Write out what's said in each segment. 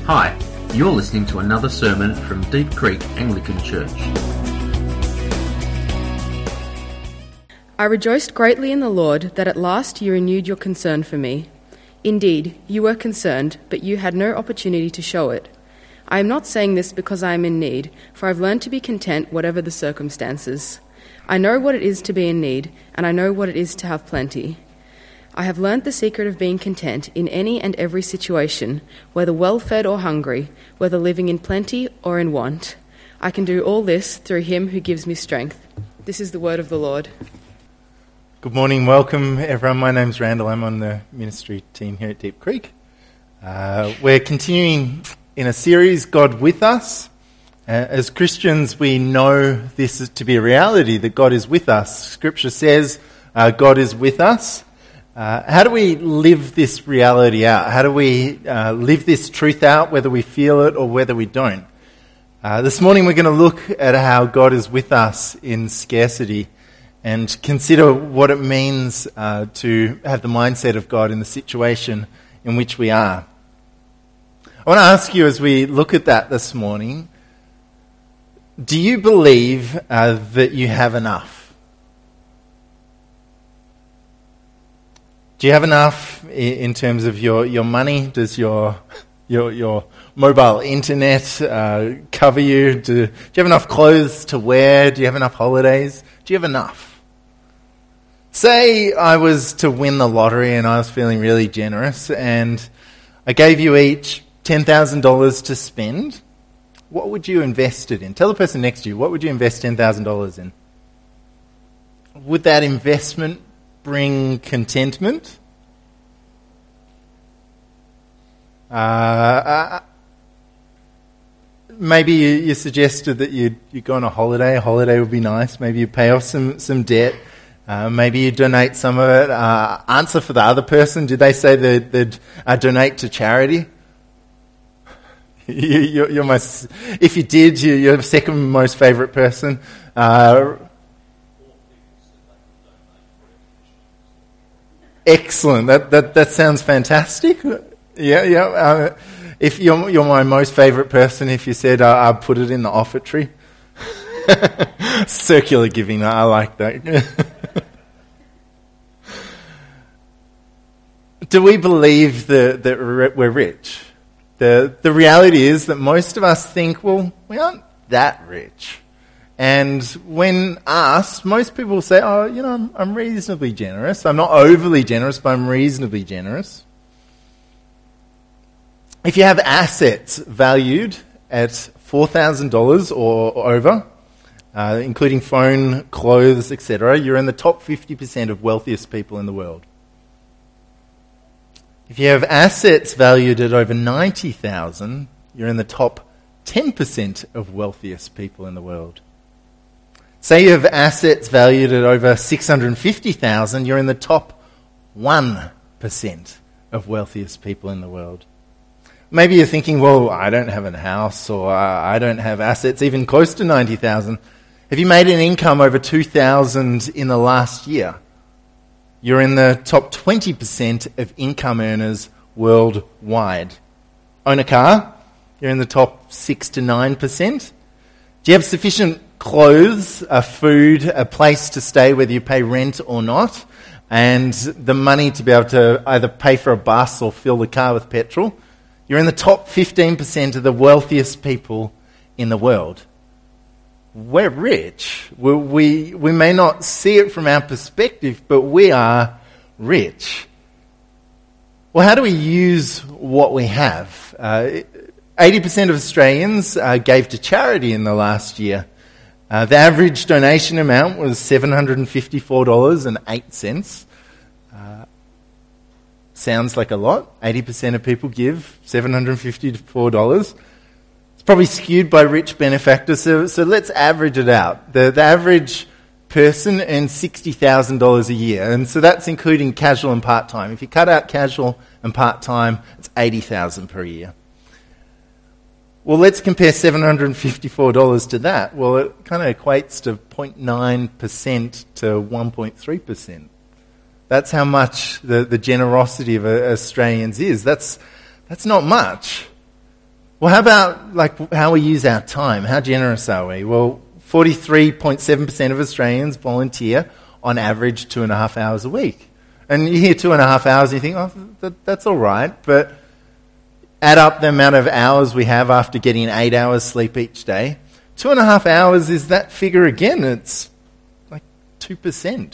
Hi, you're listening to another sermon from Deep Creek Anglican Church. I rejoiced greatly in the Lord that at last you renewed your concern for me. Indeed, you were concerned, but you had no opportunity to show it. I am not saying this because I am in need, for I've learned to be content whatever the circumstances. I know what it is to be in need, and I know what it is to have plenty. I have learnt the secret of being content in any and every situation, whether well-fed or hungry, whether living in plenty or in want. I can do all this through him who gives me strength. This is the word of the Lord. Good morning, welcome everyone. My name's Randall. I'm on the ministry team here at Deep Creek. We're continuing in a series, God with us. As Christians, we know this is to be a reality, that God is with us. Scripture says God is with us. How do we live this reality out? How do we live this truth out, whether we feel it or whether we don't? This morning we're going to look at how God is with us in scarcity and consider what it means to have the mindset of God in the situation in which we are. I want to ask you as we look at that this morning, do you believe that you have enough? Do you have enough in terms of your money? Does your mobile internet cover you? Do you have enough clothes to wear? Do you have enough holidays? Do you have enough? Say I was to win the lottery and I was feeling really generous and I gave you each $10,000 to spend. What would you invest it in? Tell the person next to you, what would you invest $10,000 in? Would that investment bring contentment? Maybe you suggested that you go on a holiday. A holiday would be nice. Maybe you pay off some debt. Maybe you donate some of it. Answer for the other person. Did they say they'd donate to charity? You're my, if you did, you're the second most favourite person. Excellent. That sounds fantastic. Yeah. If you're my most favourite person, if you said I'll put it in the offertory. Circular giving. I like that. Do we believe that we're rich? The reality is that most of us think, well, we aren't that rich. And when asked, most people say, I'm reasonably generous. I'm not overly generous, but I'm reasonably generous. If you have assets valued at $4,000 or over, including phone, clothes, etc., you're in the top 50% of wealthiest people in the world. If you have assets valued at over $90,000, you're in the top 10% of wealthiest people in the world. Say you have assets valued at over $650,000, you're in the top 1% of wealthiest people in the world. Maybe you're thinking, well, I don't have a house, or I don't have assets even close to $90,000. Have you made an income over $2,000 in the last year? You're in the top 20% of income earners worldwide. Own a car? You're in the top 6 to 9%. Do you have sufficient clothes, food, a place to stay, whether you pay rent or not, and the money to be able to either pay for a bus or fill the car with petrol? You're in the top 15% of the wealthiest people in the world. We're rich. We may not see it from our perspective, but we are rich. Well, how do we use what we have? 80% of Australians gave to charity in the last year. The average donation amount was $754.08. Sounds like a lot. 80% of people give $754. It's probably skewed by rich benefactors, so let's average it out. The average person earns $60,000 a year, and so that's including casual and part-time. If you cut out casual and part-time, it's $80,000 per year. Well, let's compare $754 to that. Well, it kind of equates to 0.9% to 1.3%. That's how much the generosity of Australians is. That's not much. Well, how about how we use our time? How generous are we? Well, 43.7% of Australians volunteer on average 2.5 hours a week. And you hear 2.5 hours and you think, oh, that's all right. But add up the amount of hours we have after getting 8 hours sleep each day. 2.5 hours is that figure again. It's like 2%.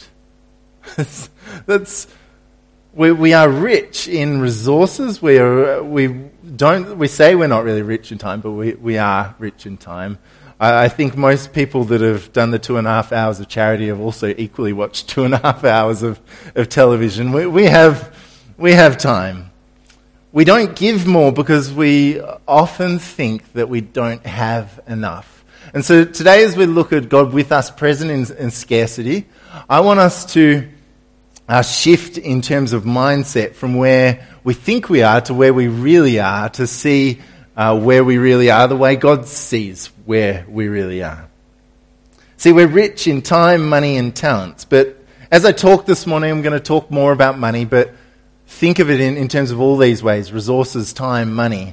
We are rich in resources. We say we're not really rich in time, but we are rich in time. I think most people that have done the 2.5 hours of charity have also equally watched 2.5 hours of television. We have time. We don't give more because we often think that we don't have enough. And so today, as we look at God with us present in scarcity, I want us to shift in terms of mindset from where we think we are to where we really are, to see where we really are the way God sees where we really are. See, we're rich in time, money, and talents. But as I talk this morning, I'm going to talk more about money, but think of it in terms of all these ways: resources, time, money.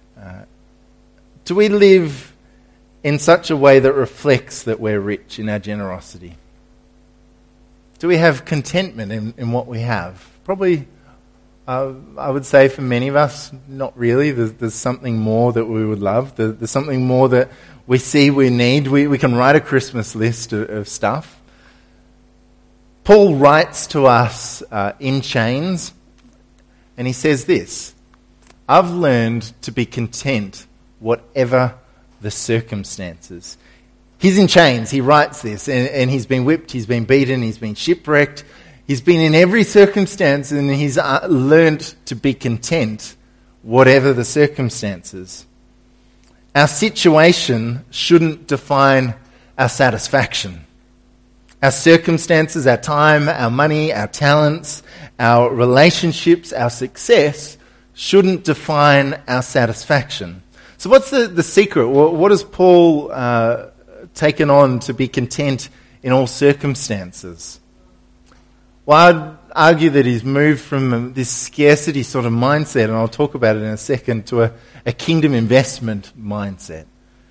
Do we live in such a way that reflects that we're rich in our generosity? Do we have contentment in what we have? Probably, I would say for many of us, not really. There's something more that we would love. There's something more that we see we need. We can write a Christmas list of stuff. Paul writes to us in chains, and he says this: I've learned to be content whatever the circumstances. He's in chains, he writes this, and he's been whipped, he's been beaten, he's been shipwrecked, he's been in every circumstance, and he's learned to be content, whatever the circumstances. Our situation shouldn't define our satisfaction. Our circumstances, our time, our money, our talents, our relationships, our success shouldn't define our satisfaction. So what's the secret? What does Paul taken on to be content in all circumstances? Well, I'd argue that he's moved from this scarcity sort of mindset, and I'll talk about it in a second, to a kingdom investment mindset.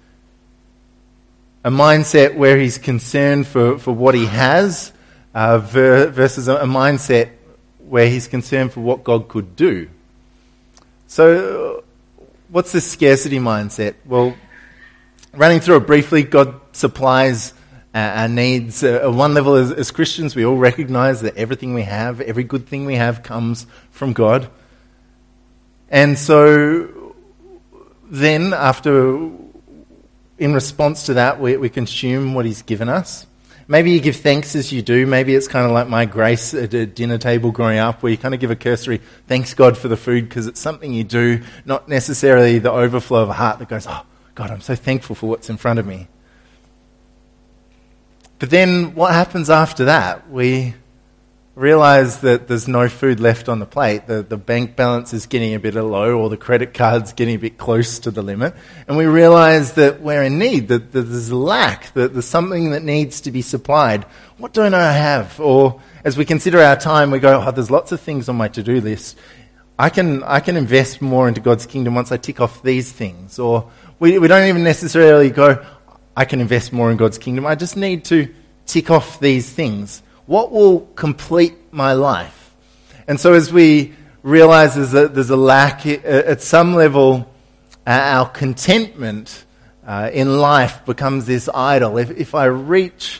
A mindset where he's concerned for what he has versus a mindset where he's concerned for what God could do. So what's this scarcity mindset? Well, running through it briefly, God supplies our needs. At one level, as Christians, we all recognize that everything we have, every good thing we have, comes from God. And so then, in response to that, we consume what He's given us. Maybe you give thanks as you do. Maybe it's kind of like my grace at a dinner table growing up, where you kind of give a cursory thanks God for the food because it's something you do, not necessarily the overflow of a heart that goes, oh, God, I'm so thankful for what's in front of me. But then what happens after that? We realize that there's no food left on the plate. The bank balance is getting a bit low, or the credit card's getting a bit close to the limit. And we realize that we're in need, that there's a lack, that there's something that needs to be supplied. What don't I have? Or as we consider our time, we go, oh, there's lots of things on my to-do list. I can invest more into God's kingdom once I tick off these things. Or we don't even necessarily go, I can invest more in God's kingdom. I just need to tick off these things. What will complete my life? And so as we realize there's a lack, at some level, our contentment in life becomes this idol. If I reach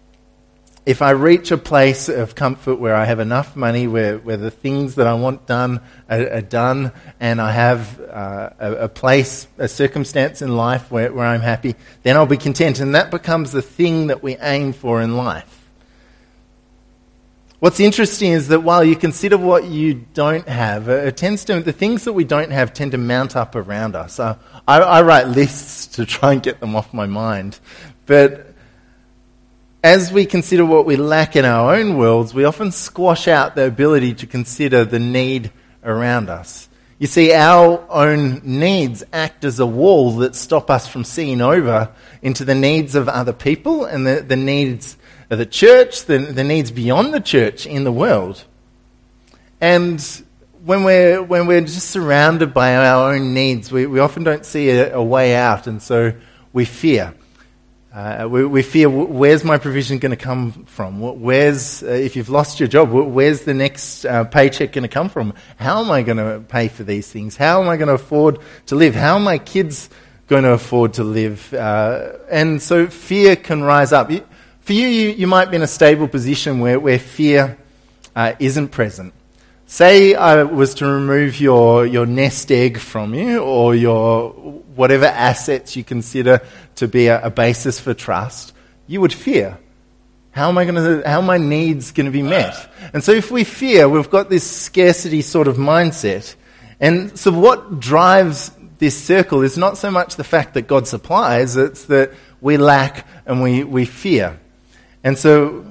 a place of comfort where I have enough money, where the things that I want done are done, and I have a circumstance in life where I'm happy, then I'll be content. And that becomes the thing that we aim for in life. What's interesting is that while you consider what you don't have, the things that we don't have tend to mount up around us. I write lists to try and get them off my mind. But as we consider what we lack in our own worlds, we often squash out the ability to consider the need around us. You see, our own needs act as a wall that stop us from seeing over into the needs of other people and the needs of the church, the needs beyond the church in the world. And when we're just surrounded by our own needs, we often don't see a way out, and so we fear. We fear, where's my provision going to come from? If you've lost your job, where's the next paycheck going to come from? How am I going to pay for these things? How am I going to afford to live? How are my kids going to afford to live? And so fear can rise up. For you might be in a stable position where fear isn't present. Say I was to remove your nest egg from you, or your whatever assets you consider to be a basis for trust, you would fear. How are my needs going to be met? And so if we fear, we've got this scarcity sort of mindset. And so what drives this circle is not so much the fact that God supplies, it's that we lack and we fear. And so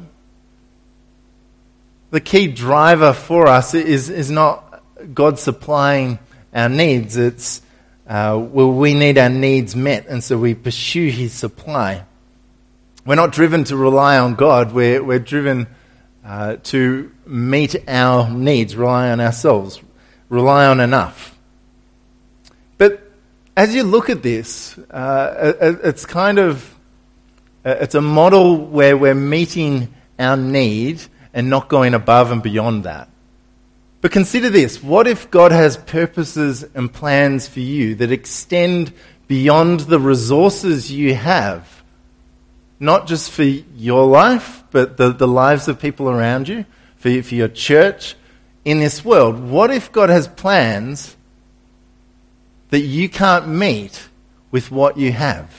the key driver for us is not God supplying our needs. It's we need our needs met, and so we pursue His supply. We're not driven to rely on God. We're driven to meet our needs, rely on ourselves, rely on enough. But as you look at this, it's it's a model where we're meeting our need and not going above and beyond that. But consider this. What if God has purposes and plans for you that extend beyond the resources you have? Not just for your life, but the lives of people around you, for your church, in this world. What if God has plans that you can't meet with what you have?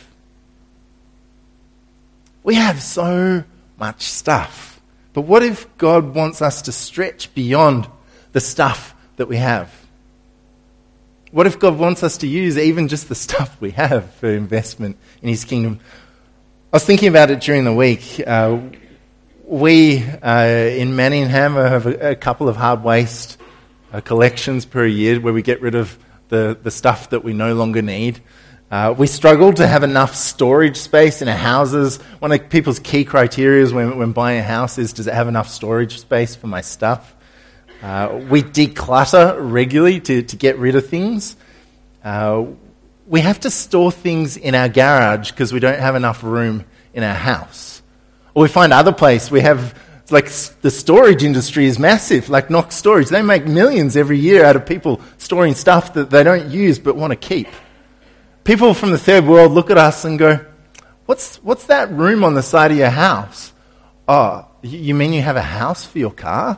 We have so much stuff. But what if God wants us to stretch beyond the stuff that we have? What if God wants us to use even just the stuff we have for investment in His kingdom? I was thinking about it during the week. We in Manningham have a couple of hard waste collections per year where we get rid of the stuff that we no longer need. We struggle to have enough storage space in our houses. One of people's key criteria when buying a house is, does it have enough storage space for my stuff? We declutter regularly to get rid of things. We have to store things in our garage because we don't have enough room in our house. Or we find other place we have, like the storage industry is massive, like Knox Storage. They make millions every year out of people storing stuff that they don't use but want to keep. People from the third world look at us and go, what's that room on the side of your house? Oh, you mean you have a house for your car?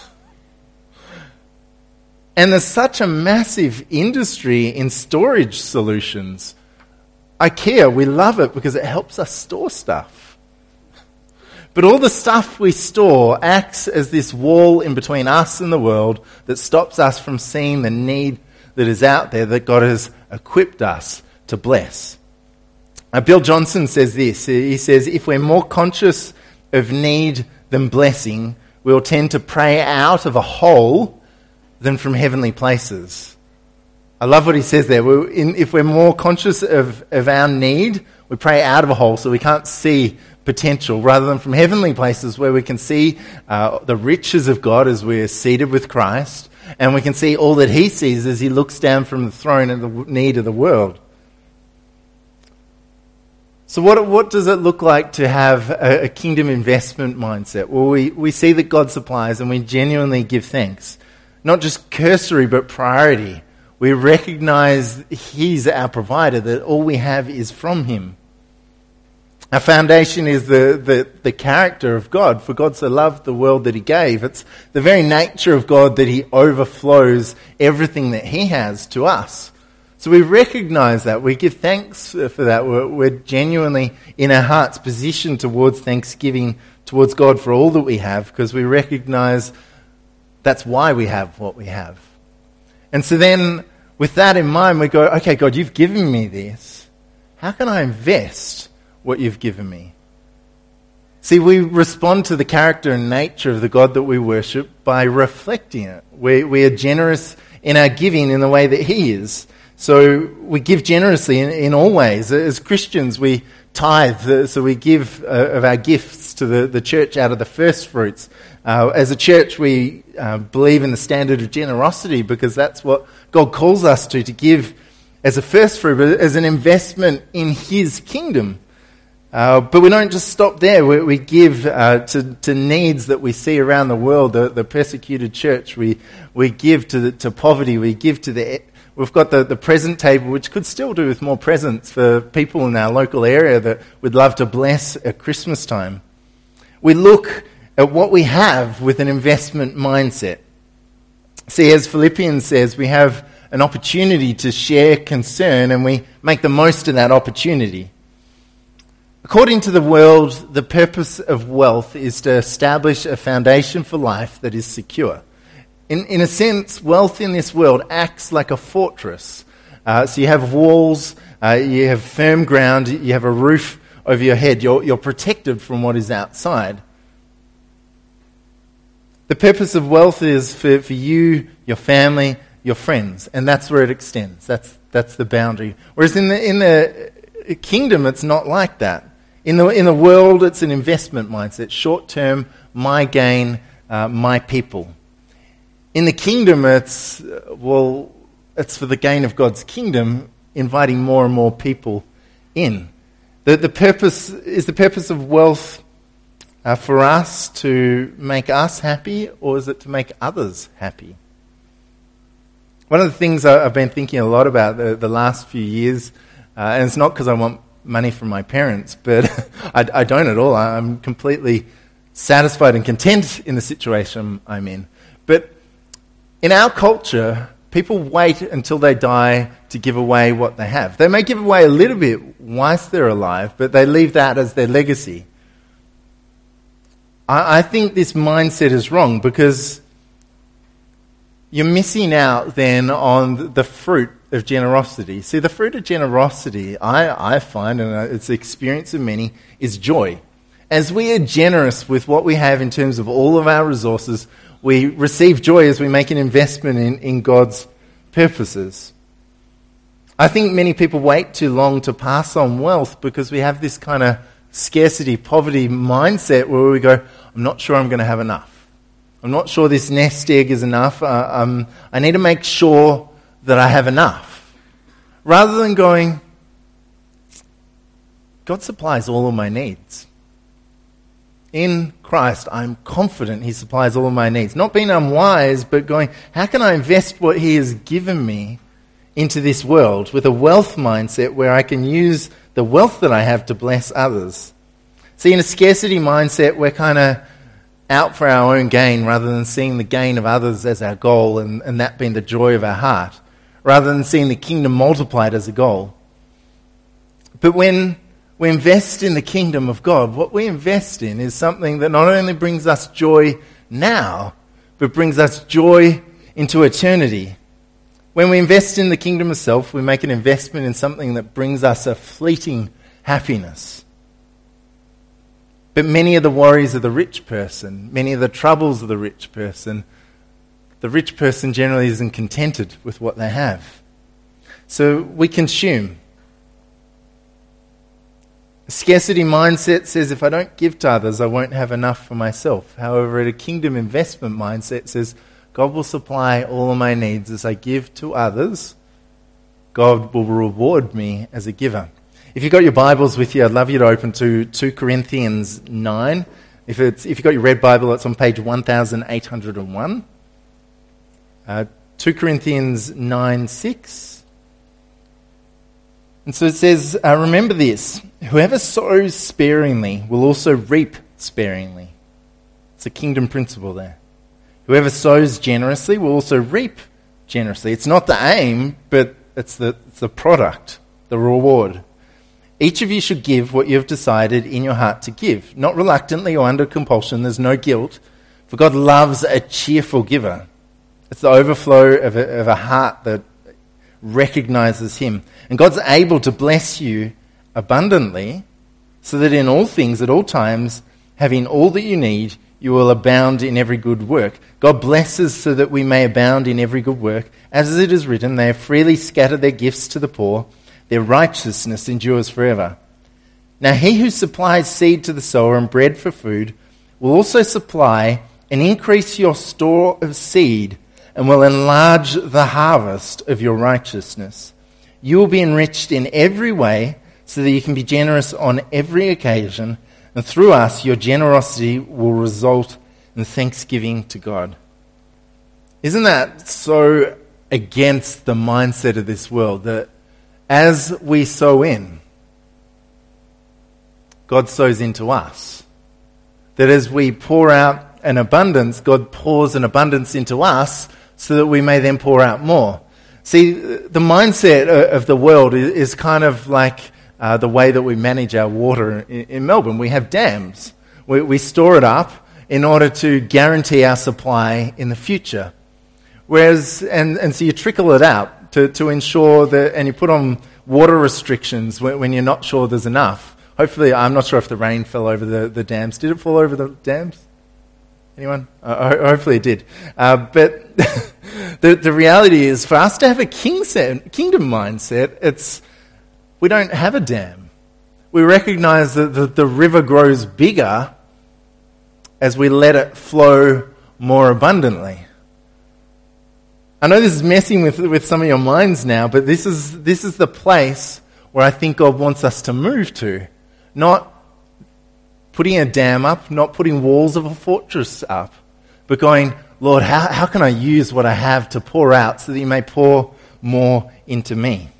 And there's such a massive industry in storage solutions. IKEA, we love it because it helps us store stuff. But all the stuff we store acts as this wall in between us and the world that stops us from seeing the need that is out there that God has equipped us to bless. Bill Johnson says this. He says, if we're more conscious of need than blessing, we'll tend to pray out of a hole than from heavenly places. I love what he says there. If we're more conscious of our need, we pray out of a hole so we can't see potential, rather than from heavenly places where we can see the riches of God as we're seated with Christ, and we can see all that He sees as He looks down from the throne at the need of the world. So what does it look like to have a kingdom investment mindset? Well, we see that God supplies and we genuinely give thanks. Not just cursory, but priority. We recognize He's our provider, that all we have is from Him. Our foundation is the character of God. For God so loved the world that He gave. It's the very nature of God that He overflows everything that He has to us. So we recognize that. We give thanks for that. We're genuinely in our hearts positioned towards thanksgiving towards God for all that we have, because we recognize that's why we have what we have. And so then, with that in mind, we go, okay, God, you've given me this. How can I invest what you've given me? See, we respond to the character and nature of the God that we worship by reflecting it. We are generous in our giving in the way that He is. So we give generously in all ways. As Christians, we tithe, so we give of our gifts to the church out of the first fruits. As a church, we believe in the standard of generosity because that's what God calls us to give as a first fruit, but as an investment in His kingdom. But we don't just stop there. We give to needs that we see around the world, the persecuted church. We give to poverty. We give to we've got the present table, which could still do with more presents for people in our local area that we'd love to bless at Christmas time. We look at what we have with an investment mindset. See, as Philippians says, we have an opportunity to share concern and we make the most of that opportunity. According to the world, the purpose of wealth is to establish a foundation for life that is secure. In a sense, wealth in this world acts like a fortress. So you have walls, you have firm ground, you have a roof over your head. You're protected from what is outside. The purpose of wealth is for you, your family, your friends, and that's where it extends. That's the boundary. Whereas in the kingdom, it's not like that. In the world, it's an investment mindset, short term, my gain, my people. In the kingdom, it's for the gain of God's kingdom, inviting more and more people in. The purpose of wealth for us to make us happy, or is it to make others happy? One of the things I've been thinking a lot about the last few years, and it's not because I want money from my parents, but I don't at all. I'm completely satisfied and content in the situation I'm in. But in our culture, people wait until they die to give away what they have. They may give away a little bit whilst they're alive, but they leave that as their legacy. I think this mindset is wrong because you're missing out then on the fruit of generosity. See, the fruit of generosity, I find, and it's the experience of many, is joy. As we are generous with what we have in terms of all of our resources, we receive joy as we make an investment in God's purposes. I think many people wait too long to pass on wealth because we have this kind of scarcity, poverty mindset where we go, I'm not sure I'm going to have enough. I'm not sure this nest egg is enough. I need to make sure that I have enough. Rather than going, God supplies all of my needs. In Christ, I'm confident He supplies all of my needs. Not being unwise, but going, how can I invest what He has given me into this world with a wealth mindset where I can use the wealth that I have to bless others? See, in a scarcity mindset, we're kind of out for our own gain rather than seeing the gain of others as our goal and that being the joy of our heart, rather than seeing the kingdom multiplied as a goal. But when we invest in the kingdom of God, what we invest in is something that not only brings us joy now, but brings us joy into eternity. When we invest in the kingdom of self, we make an investment in something that brings us a fleeting happiness. But many of the worries of the rich person, many of the troubles of the rich person generally isn't contented with what they have. So we consume. A scarcity mindset says if I don't give to others, I won't have enough for myself. However, a kingdom investment mindset says God will supply all of my needs as I give to others. God will reward me as a giver. If you've got your Bibles with you, I'd love you to open to 2 Corinthians 9. If you've got your red Bible, it's on page 1801. 2 Corinthians 9:6. And so it says, remember this, whoever sows sparingly will also reap sparingly. It's a kingdom principle there. Whoever sows generously will also reap generously. It's not the aim, but it's the product, the reward. Each of you should give what you have decided in your heart to give, not reluctantly or under compulsion. There's no guilt, for God loves a cheerful giver. It's the overflow of a heart that recognizes Him. And God's able to bless you abundantly so that in all things, at all times, having all that you need, you will abound in every good work. God blesses so that we may abound in every good work. As it is written, they have freely scattered their gifts to the poor. Their righteousness endures forever. Now he who supplies seed to the sower and bread for food will also supply and increase your store of seed and will enlarge the harvest of your righteousness. You will be enriched in every way so that you can be generous on every occasion, and through us your generosity will result in thanksgiving to God. Isn't that so against the mindset of this world, that as we sow in, God sows into us? That as we pour out an abundance, God pours an abundance into us so that we may then pour out more. See, the mindset of the world is kind of like the way that we manage our water in Melbourne. We have dams. We store it up in order to guarantee our supply in the future. Whereas, and so you trickle it out to ensure that, and you put on water restrictions when you're not sure there's enough. Hopefully, I'm not sure if the rain fell over the dams. Did it fall over the dams? Anyone? Hopefully it did. But the reality is, for us to have a kingdom mindset, it's we don't have a dam. We recognize that the river grows bigger as we let it flow more abundantly. I know this is messing with some of your minds now, but this is the place where I think God wants us to move to. Not putting a dam up, not putting walls of a fortress up, but going, Lord, how can I use what I have to pour out so that you may pour more into me?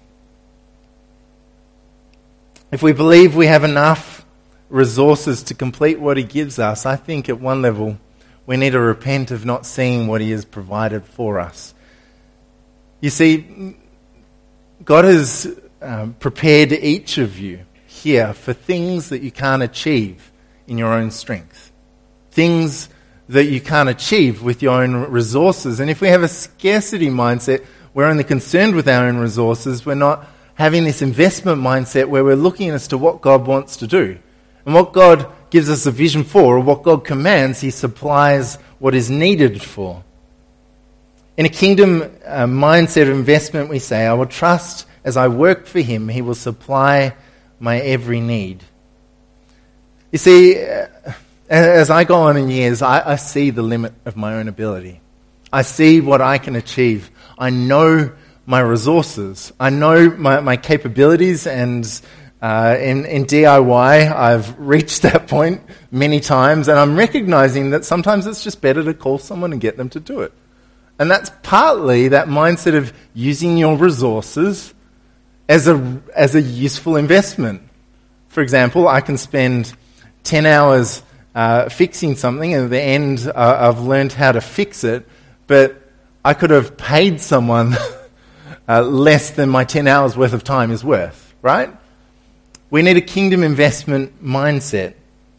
If we believe we have enough resources to complete what he gives us, I think at one level we need to repent of not seeing what he has provided for us. You see, God has prepared each of you here for things that you can't achieve in your own strength. Things that you can't achieve with your own resources. And if we have a scarcity mindset, we're only concerned with our own resources. We're not having this investment mindset where we're looking as to what God wants to do. And what God gives us a vision for, or what God commands, he supplies what is needed for. In a kingdom mindset of investment, we say, I will trust as I work for him, he will supply my every need. You see, as I go on in years, I see the limit of my own ability. I see what I can achieve. I know my resources. I know my capabilities, and in DIY, I've reached that point many times, and I'm recognizing that sometimes it's just better to call someone and get them to do it. And that's partly that mindset of using your resources as a useful investment. For example, I can spend 10 hours fixing something, and at the end I've learned how to fix it, but I could have paid someone less than my 10 hours worth of time is worth, right? We need a kingdom investment mindset.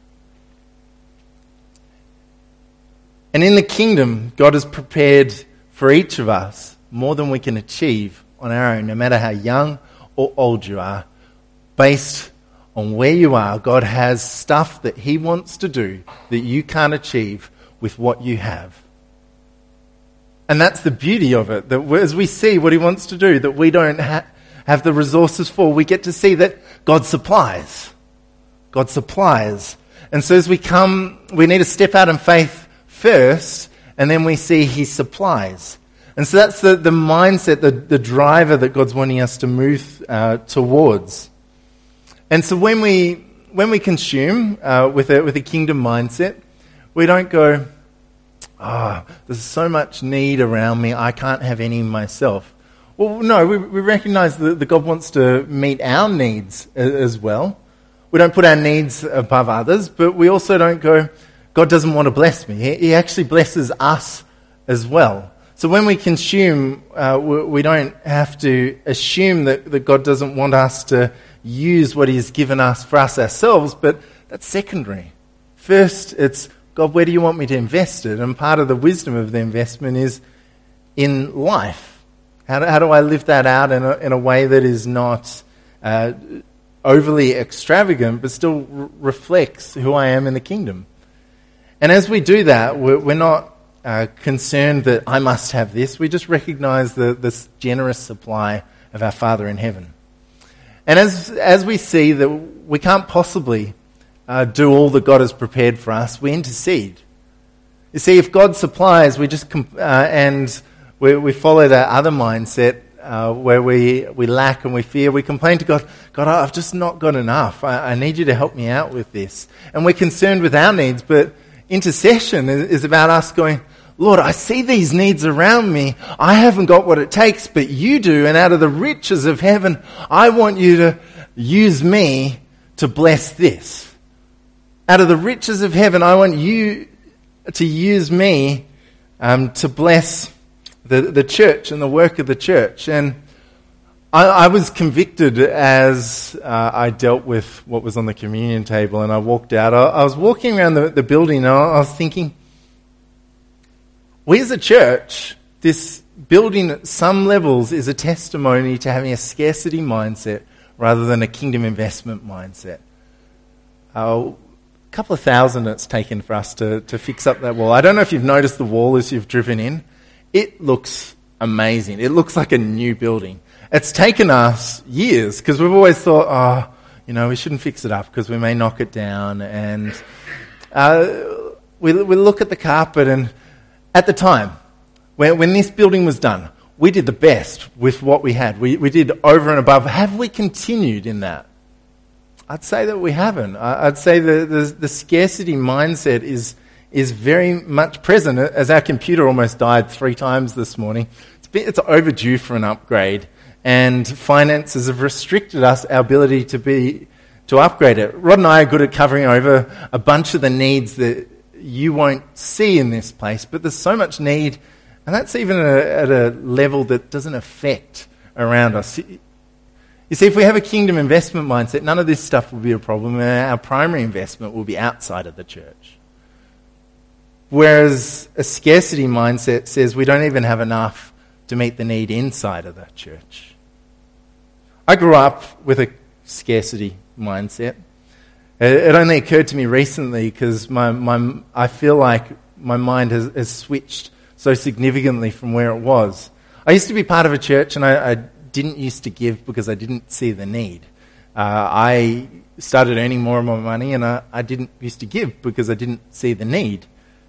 And in the kingdom, God has prepared for each of us more than we can achieve on our own, no matter how young or old you are. Based on where you are, God has stuff that he wants to do that you can't achieve with what you have. And that's the beauty of it, that as we see what he wants to do, that we don't have the resources for, we get to see that God supplies. God supplies. And so as we come, we need to step out in faith first, and then we see he supplies. And so that's the mindset, the driver that God's wanting us to move towards. And so when we consume with a kingdom mindset, we don't go, there's so much need around me, I can't have any myself. Well, no, we recognize that God wants to meet our needs as well. We don't put our needs above others, but we also don't go, God doesn't want to bless me. He actually blesses us as well. So when we consume, we don't have to assume that God doesn't want us to use what he's given us for us ourselves, but that's secondary. First, it's, God, where do you want me to invest it? And part of the wisdom of the investment is in life. How do I live that out in a way that is not overly extravagant, but still reflects who I am in the kingdom? And as we do that, we're not concerned that I must have this. We just recognize this generous supply of our Father in heaven. And as we see that we can't possibly do all that God has prepared for us, we intercede. You see, if God supplies, we just and we follow that other mindset where we lack and we fear. We complain to God, God, I've just not got enough. I need you to help me out with this. And we're concerned with our needs, but intercession is about us going, Lord, I see these needs around me. I haven't got what it takes, but you do. And out of the riches of heaven, I want you to use me to bless this. Out of the riches of heaven, I want you to use me to bless the church and the work of the church. And I was convicted as I dealt with what was on the communion table, and I walked out. I was walking around the building, and I was thinking, we as a church, this building at some levels is a testimony to having a scarcity mindset rather than a kingdom investment mindset. A couple of thousand it's taken for us to fix up that wall. I don't know if you've noticed the wall as you've driven in. It looks amazing. It looks like a new building. It's taken us years because we've always thought, we shouldn't fix it up because we may knock it down. And we look at the carpet, and at the time, when this building was done, we did the best with what we had. We did over and above. Have we continued in that? I'd say that we haven't. I'd say the scarcity mindset is very much present, as our computer almost died 3 times this morning. It's overdue for an upgrade, and finances have restricted our ability to upgrade it. Rod and I are good at covering over a bunch of the needs that you won't see in this place, but there's so much need, and that's even at a level that doesn't affect around us. You see, if we have a kingdom investment mindset, none of this stuff will be a problem, and our primary investment will be outside of the church. Whereas a scarcity mindset says we don't even have enough to meet the need inside of the church. I grew up with a scarcity mindset. It only occurred to me recently because I feel like my mind has switched so significantly from where it was. I used to be part of a church, and I didn't used to give because I didn't see the need. I started earning more and more money, and I didn't used to give because I didn't see the need.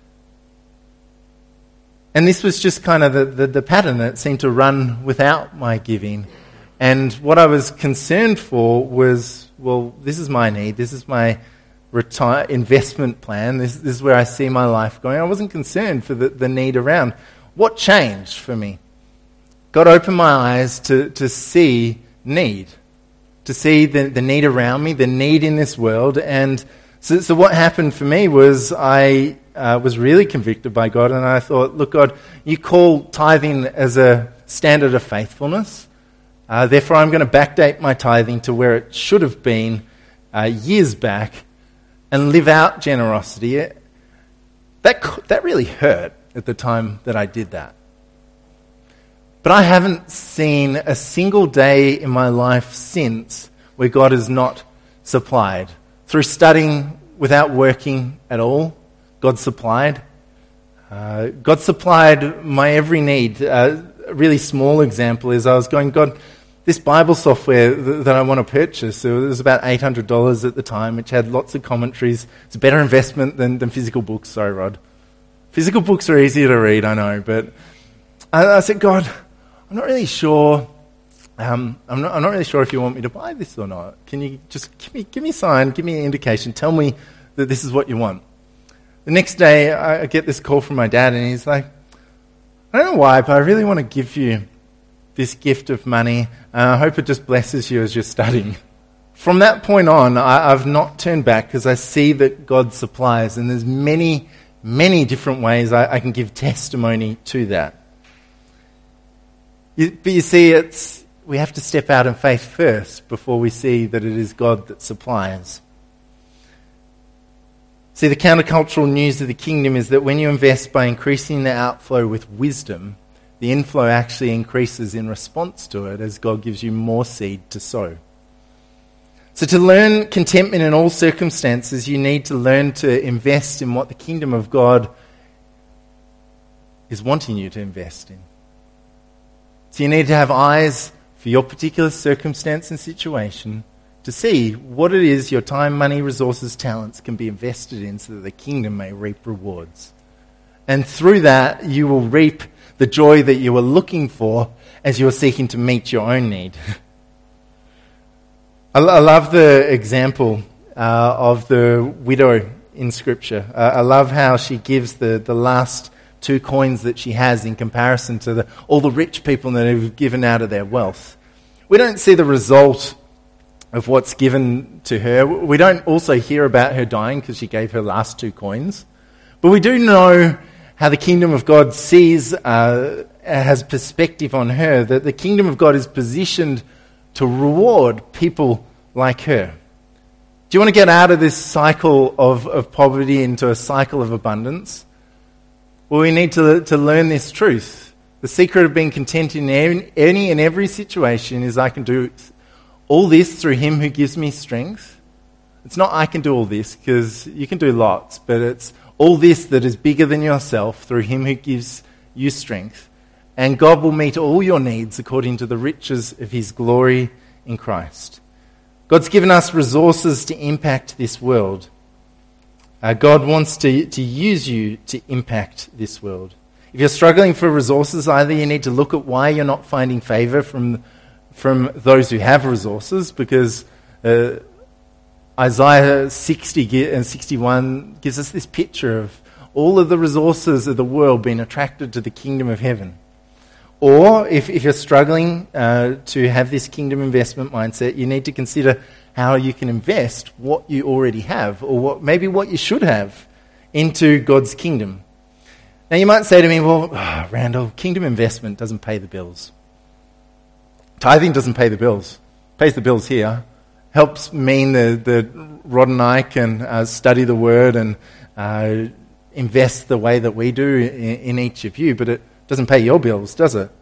And this was just kind of the pattern that seemed to run without my giving. And what I was concerned for was, well, this is my need. This is my investment plan. This is where I see my life going. I wasn't concerned for the need around. What changed for me? God opened my eyes to see need, to see the need around me, the need in this world. And so what happened for me was I was really convicted by God, and I thought, look, God, you call tithing as a standard of faithfulness. Therefore, I'm going to backdate my tithing to where it should have been years back and live out generosity. That really hurt at the time that I did that. But I haven't seen a single day in my life since where God has not supplied. Through studying without working at all, God supplied. God supplied my every need. A really small example is I was going, God, this Bible software that I want to purchase, it was about $800 at the time, which had lots of commentaries. It's a better investment than physical books. Sorry, Rod. Physical books are easier to read, I know, but I said, God, I'm not really sure. I'm not really sure if you want me to buy this or not. Can you just give me a sign, give me an indication, tell me that this is what you want? The next day, I get this call from my dad, and he's like, I don't know why, but I really want to give you this gift of money, and I hope it just blesses you as you're studying. From that point on, I've not turned back because I see that God supplies, and there's many, many different ways I can give testimony to that. But you see, we have to step out in faith first before we see that it is God that supplies. See, the countercultural news of the kingdom is that when you invest by increasing the outflow with wisdom, the inflow actually increases in response to it as God gives you more seed to sow. So to learn contentment in all circumstances, you need to learn to invest in what the kingdom of God is wanting you to invest in. So you need to have eyes for your particular circumstance and situation to see what it is your time, money, resources, talents can be invested in so that the kingdom may reap rewards. And through that, you will reap the joy that you were looking for as you were seeking to meet your own need. I love the example of the widow in Scripture. I love how she gives the last 2 coins that she has in comparison to all the rich people that have given out of their wealth. We don't see the result of what's given to her. We don't also hear about her dying because she gave her last 2 coins. But we do know how the kingdom of God has perspective on her, that the kingdom of God is positioned to reward people like her. Do you want to get out of this cycle of poverty into a cycle of abundance? Well, we need to learn this truth. The secret of being content in any and every situation is I can do all this through him who gives me strength. It's not I can do all this, because you can do lots, but it's all this that is bigger than yourself through him who gives you strength. And God will meet all your needs according to the riches of his glory in Christ. God's given us resources to impact this world. God wants to use you to impact this world. If you're struggling for resources, either you need to look at why you're not finding favor from those who have resources, because Isaiah 60 and 61 gives us this picture of all of the resources of the world being attracted to the kingdom of heaven. Or if you're struggling to have this kingdom investment mindset, you need to consider how you can invest what you already have, or maybe what you should have, into God's kingdom. Now you might say to me, well, Randall, kingdom investment doesn't pay the bills. Tithing doesn't pay the bills. Pays the bills here. Helps mean that Rod and I can study the Word and invest the way that we do in each of you, but it doesn't pay your bills, does it?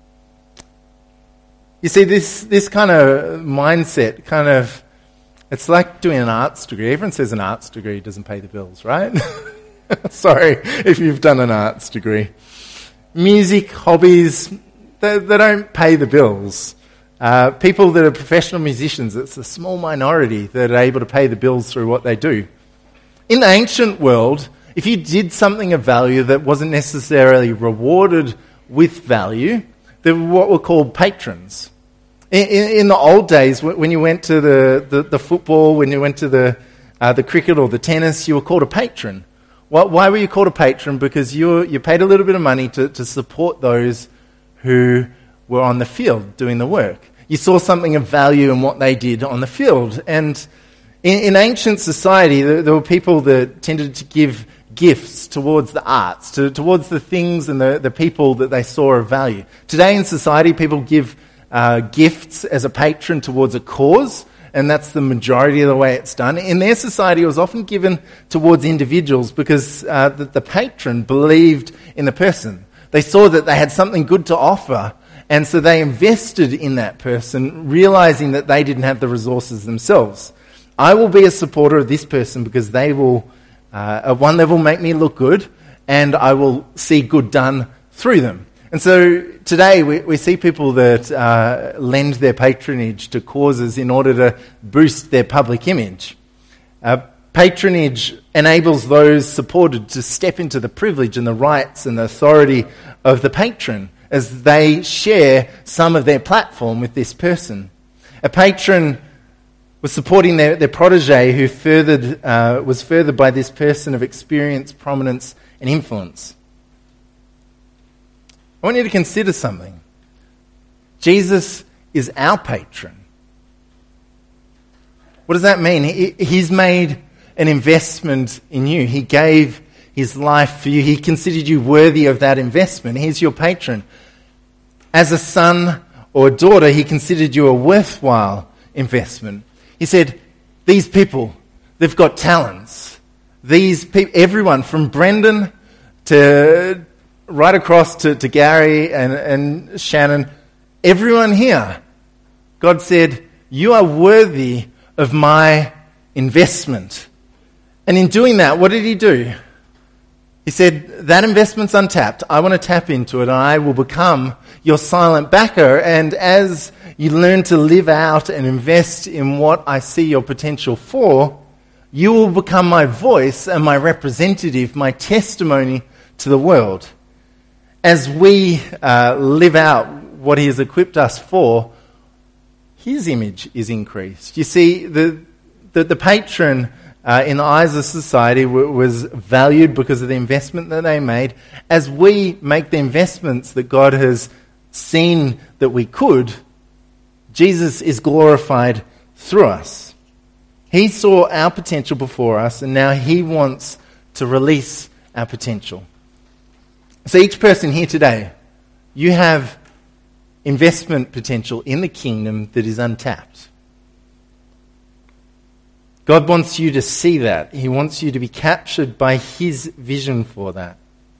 You see, this kind of mindset, it's like doing an arts degree. Everyone says an arts degree doesn't pay the bills, right? Sorry if you've done an arts degree. Music, hobbies, they don't pay the bills. People that are professional musicians, it's a small minority that are able to pay the bills through what they do. In the ancient world, if you did something of value that wasn't necessarily rewarded with value, they were what were called patrons. In the old days, when you went to the football, when you went to the cricket or the tennis, you were called a patron. Why were you called a patron? Because you paid a little bit of money to support those who were on the field doing the work. You saw something of value in what they did on the field. And in ancient society, there were people that tended to give gifts towards the arts, towards the things and the people that they saw of value. Today in society, people give gifts as a patron towards a cause, and that's the majority of the way it's done. In their society, it was often given towards individuals because the patron believed in the person. They saw that they had something good to offer, and so they invested in that person, realizing that they didn't have the resources themselves. I will be a supporter of this person because they will, at one level, make me look good, and I will see good done through them. And so today we see people that lend their patronage to causes in order to boost their public image. Patronage enables those supported to step into the privilege and the rights and the authority of the patron as they share some of their platform with this person. A patron was supporting their protege who was furthered by this person of experience, prominence, and influence. I want you to consider something. Jesus is our patron. What does that mean? He's made an investment in you. He gave his life for you. He considered you worthy of that investment. He's your patron. As a son or a daughter, he considered you a worthwhile investment. He said, these people, they've got talents. These people, everyone from Brendan to right across to Gary and Shannon, everyone here, God said, you are worthy of my investment. And in doing that, what did he do? He said, that investment's untapped. I want to tap into it, and I will become your silent backer. And as you learn to live out and invest in what I see your potential for, you will become my voice and my representative, my testimony to the world. As we live out what he has equipped us for, his image is increased. You see, the patron in the eyes of society was valued because of the investment that they made. As we make the investments that God has seen that we could, Jesus is glorified through us. He saw our potential before us, and now he wants to release our potential. So each person here today, you have investment potential in the kingdom that is untapped. God wants you to see that. He wants you to be captured by his vision for that.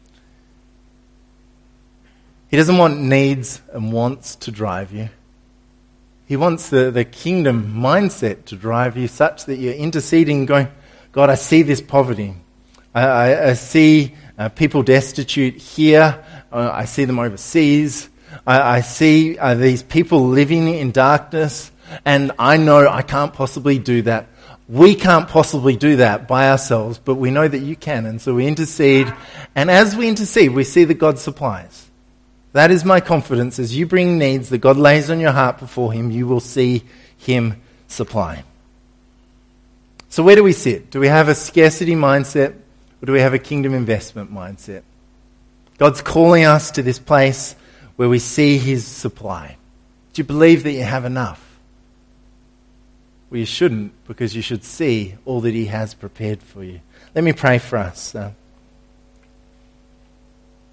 He doesn't want needs and wants to drive you. He wants the kingdom mindset to drive you such that you're interceding, going, God, I see this poverty. I see people destitute here. I see them overseas. I see these people living in darkness, and I know I can't possibly do that. We can't possibly do that by ourselves, but we know that you can, and so we intercede. And as we intercede, we see that God supplies. That is my confidence. As you bring needs that God lays on your heart before him, you will see him supply. So where do we sit? Do we have a scarcity mindset, or do we have a kingdom investment mindset? God's calling us to this place where we see his supply. Do you believe that you have enough? Well, you shouldn't, because you should see all that he has prepared for you. Let me pray for us.